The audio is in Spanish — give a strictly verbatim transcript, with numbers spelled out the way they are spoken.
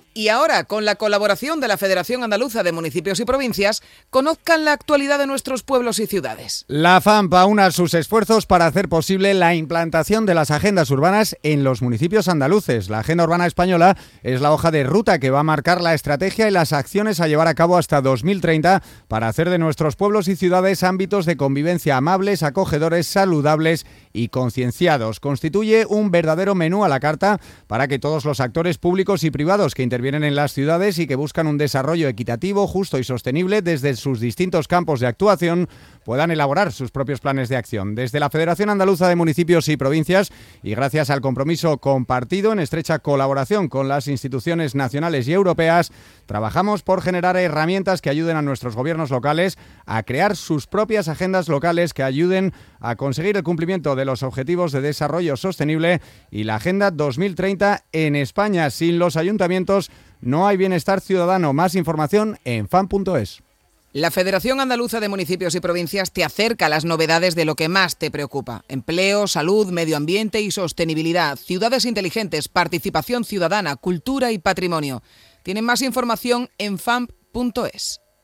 Y ahora, con la colaboración de la Federación Andaluza de Municipios y Provincias, conozcan la actualidad de nuestros pueblos y ciudades. La FAMP aúna sus esfuerzos para hacer posible la implantación de las agendas urbanas en los municipios andaluces. La Agenda Urbana Española es la hoja de ruta que va a marcar la estrategia y las acciones a llevar a cabo hasta dos mil treinta para hacer de nuestros pueblos y ciudades ámbitos de convivencia amables, acogedores, saludables y concienciados. Constituye un verdadero menú a la carta para que todos los actores públicos y privados que intervienen vienen en las ciudades y que buscan un desarrollo equitativo, justo y sostenible desde sus distintos campos de actuación puedan elaborar sus propios planes de acción. Desde la Federación Andaluza de Municipios y Provincias y gracias al compromiso compartido en estrecha colaboración con las instituciones nacionales y europeas, trabajamos por generar herramientas que ayuden a nuestros gobiernos locales a crear sus propias agendas locales que ayuden a conseguir el cumplimiento de los objetivos de desarrollo sostenible y la Agenda dos mil treinta en España. Sin los ayuntamientos no hay bienestar ciudadano. Más información en fan punto es. La Federación Andaluza de Municipios y Provincias te acerca a las novedades de lo que más te preocupa. Empleo, salud, medio ambiente y sostenibilidad, ciudades inteligentes, participación ciudadana, cultura y patrimonio. Tienen más información en fan punto es.